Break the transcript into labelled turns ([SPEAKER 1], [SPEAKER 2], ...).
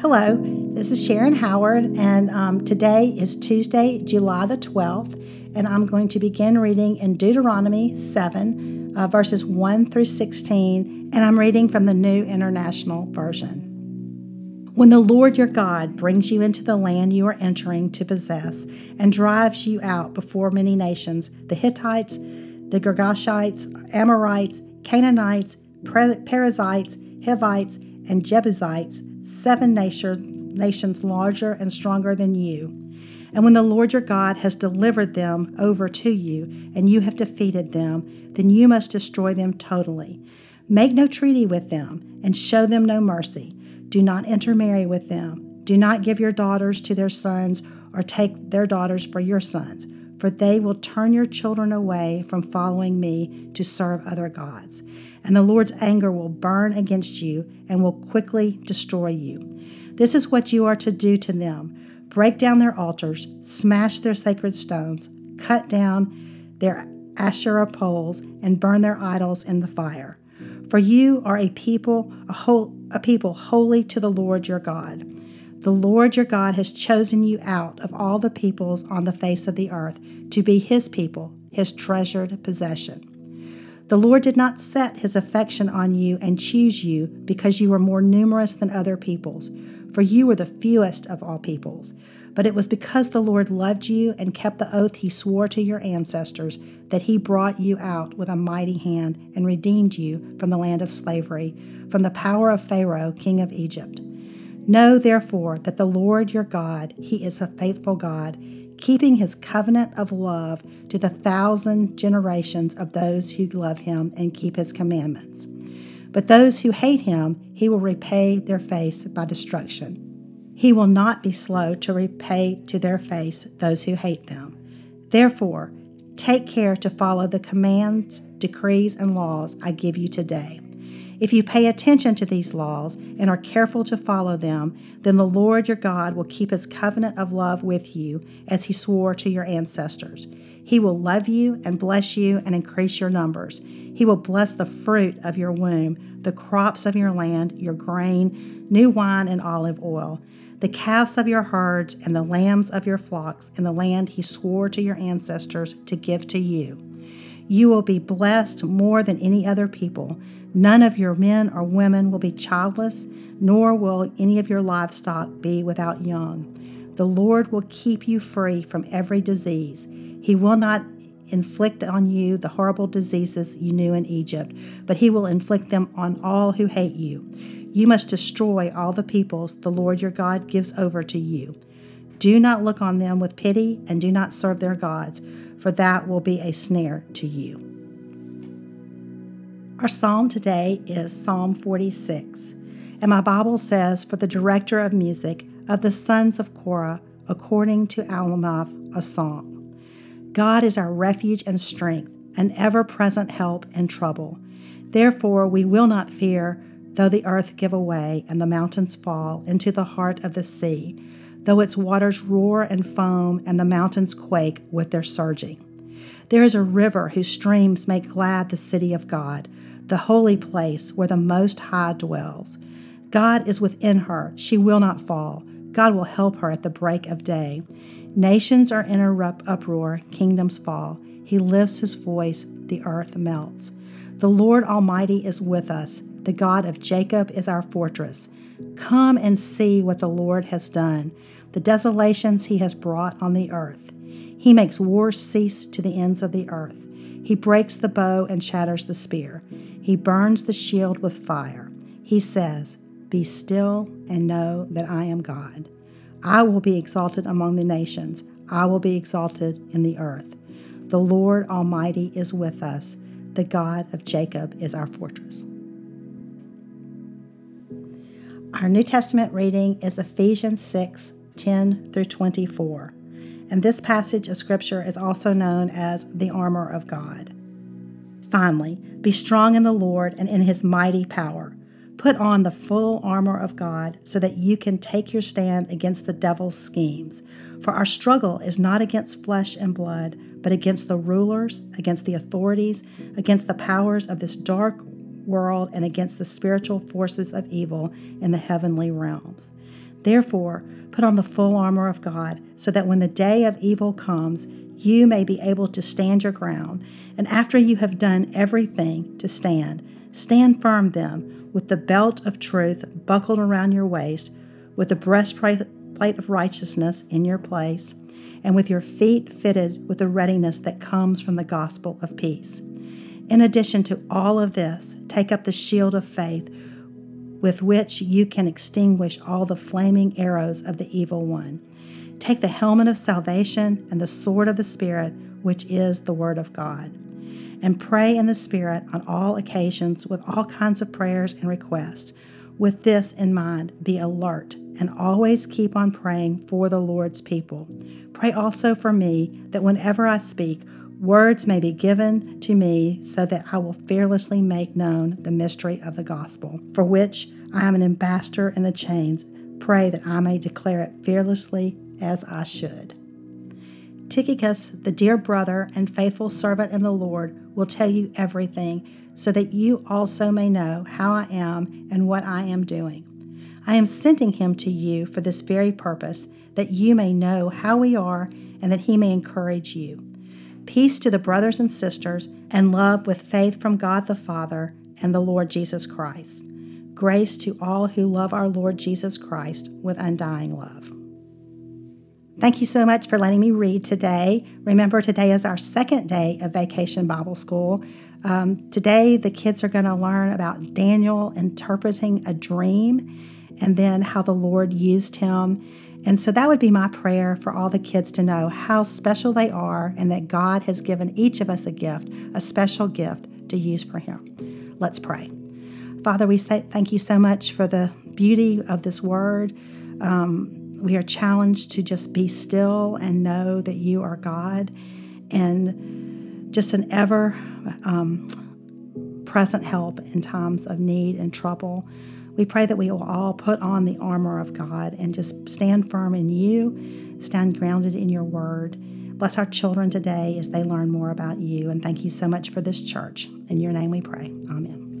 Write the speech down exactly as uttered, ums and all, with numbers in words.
[SPEAKER 1] Hello, this is Sharon Howard, and um, today is Tuesday, July the twelfth, and I'm going to begin reading in Deuteronomy seven, uh, verses one through sixteen, and I'm reading from the New International Version. When the Lord your God brings you into the land you are entering to possess and drives you out before many nations, the Hittites, the Girgashites, Amorites, Canaanites, Perizzites, Hivites, and Jebusites, seven nations, nations larger and stronger than you. And when the Lord your God has delivered them over to you, and you have defeated them, then you must destroy them totally. Make no treaty with them, and show them no mercy. Do not intermarry with them. Do not give your daughters to their sons, or take their daughters for your sons, for they will turn your children away from following me to serve other gods. And the Lord's anger will burn against you and will quickly destroy you. This is what you are to do to them. Break down their altars, smash their sacred stones, cut down their Asherah poles, and burn their idols in the fire. For you are a people, a, whole, a people holy to the Lord your God. The Lord your God has chosen you out of all the peoples on the face of the earth to be his people, his treasured possession. The Lord did not set his affection on you and choose you because you were more numerous than other peoples, for you were the fewest of all peoples. But it was because the Lord loved you and kept the oath he swore to your ancestors that he brought you out with a mighty hand and redeemed you from the land of slavery, from the power of Pharaoh, king of Egypt. Know, therefore, that the Lord your God, he is a faithful God, keeping his covenant of love to the thousand generations of those who love him and keep his commandments. But those who hate him, he will repay their face by destruction. He will not be slow to repay to their face those who hate them. Therefore, take care to follow the commands, decrees, and laws I give you today. If you pay attention to these laws and are careful to follow them, then the Lord your God will keep his covenant of love with you as he swore to your ancestors. He will love you and bless you and increase your numbers. He will bless the fruit of your womb, the crops of your land, your grain, new wine and olive oil, the calves of your herds and the lambs of your flocks in the land he swore to your ancestors to give to you. You will be blessed more than any other people. None of your men or women will be childless, nor will any of your livestock be without young. The Lord will keep you free from every disease. He will not inflict on you the horrible diseases you knew in Egypt, but he will inflict them on all who hate you. You must destroy all the peoples the Lord your God gives over to you. Do not look on them with pity, and do not serve their gods, for that will be a snare to you. Our psalm today is Psalm forty-six, and my Bible says, for the director of music of the sons of Korah, according to Alamoth, a song. God is our refuge and strength, an ever-present help in trouble. Therefore we will not fear, though the earth give way and the mountains fall into the heart of the sea, though its waters roar and foam and the mountains quake with their surging. There is a river whose streams make glad the city of God, the holy place where the Most High dwells. God is within her. She will not fall. God will help her at the break of day. Nations are in a uproar. Kingdoms fall. He lifts his voice. The earth melts. The Lord Almighty is with us. The God of Jacob is our fortress. Come and see what the Lord has done, the desolations he has brought on the earth. He makes war cease to the ends of the earth. He breaks the bow and shatters the spear. He burns the shield with fire. He says, be still and know that I am God. I will be exalted among the nations. I will be exalted in the earth. The Lord Almighty is with us. The God of Jacob is our fortress. Our New Testament reading is Ephesians six, ten through twenty-four. And this passage of Scripture is also known as the armor of God. Finally, be strong in the Lord and in his mighty power. Put on the full armor of God so that you can take your stand against the devil's schemes. For our struggle is not against flesh and blood, but against the rulers, against the authorities, against the powers of this dark world, and against the spiritual forces of evil in the heavenly realms. Therefore, put on the full armor of God, so that when the day of evil comes, you may be able to stand your ground. And after you have done everything to stand, stand firm then, with the belt of truth buckled around your waist, with the breastplate of righteousness in your place, and with your feet fitted with the readiness that comes from the gospel of peace. In addition to all of this, take up the shield of faith, with which you can extinguish all the flaming arrows of the evil one. Take the helmet of salvation and the sword of the Spirit, which is the Word of God. And pray in the Spirit on all occasions with all kinds of prayers and requests. With this in mind, be alert and always keep on praying for the Lord's people. Pray also for me, that whenever I speak, words may be given to me, so that I will fearlessly make known the mystery of the gospel, for which I am an ambassador in the chains. Pray that I may declare it fearlessly as I should. Tychicus, the dear brother and faithful servant in the Lord, will tell you everything, so that you also may know how I am and what I am doing. I am sending him to you for this very purpose, that you may know how we are and that he may encourage you. Peace to the brothers and sisters, and love with faith from God the Father and the Lord Jesus Christ. Grace to all who love our Lord Jesus Christ with undying love. Thank you so much for letting me read today. Remember, today is our second day of Vacation Bible School. Um, today, the kids are going to learn about Daniel interpreting a dream, and then how the Lord used him. And so that would be my prayer for all the kids to know how special they are, and that God has given each of us a gift, a special gift to use for him. Let's pray. Father, we say thank you so much for the beauty of this word. Um, we are challenged to just be still and know that you are God, and just an ever um, present help in times of need and trouble. We pray that we will all put on the armor of God and just stand firm in you, stand grounded in your word. Bless our children today as they learn more about you. And thank you so much for this church. In your name we pray. Amen.